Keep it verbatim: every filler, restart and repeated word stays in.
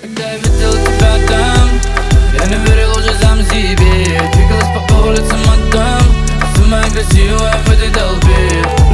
Когда я видел тебя там, я не верил уже сам себе. Двигалась по улицам, мадам, самая красивая в этой толпе.